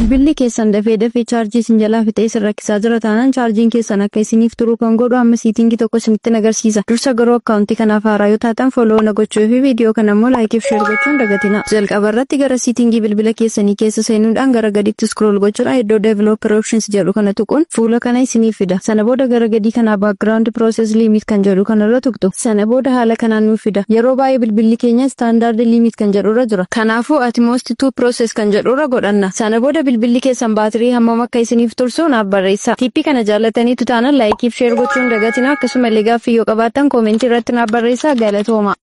bilbilli keessan dafee chaarjii isin jalaa fixee isin rakkisaa jira taanaan chaarjiin keessan akka isiniif turuu kan godhu amma siitingii tokko isinitti agarsiisa. Dursa garuu akkaawuntii kanaaf haaraa yoo taatan follow na gochuu fi viidiyoo kana immoo laayikii fi sheer gochuun dagatina. Jalqaba irratti gara siitingii bilbila keessanii keessa seenuudhaan gara gadiitti scroll gochuudhaan iddoo developer options jedhu kana tuquun fuula kana isiniif fida. Sana booda gara gadii kana background process limit kan jedhu kanarra tuqtu. Sana booda haala kanaan nuuf fida. Yeroo baay'ee bilbilli keenya standard limit kan jedhurra jira. Kanaafuu at most 2 process kan jedhurra godhanna. Sana booda bilbilli keessan baatirii hammam akka isiniif tursu naaf barreessaa. Tippii kana jaallataniitu taanaan laayikii fi sheer gochuun dagatina. Akkasumallee gaaffii yoo qabaattan koomentii irratti naaf barreessaa. Galatooma.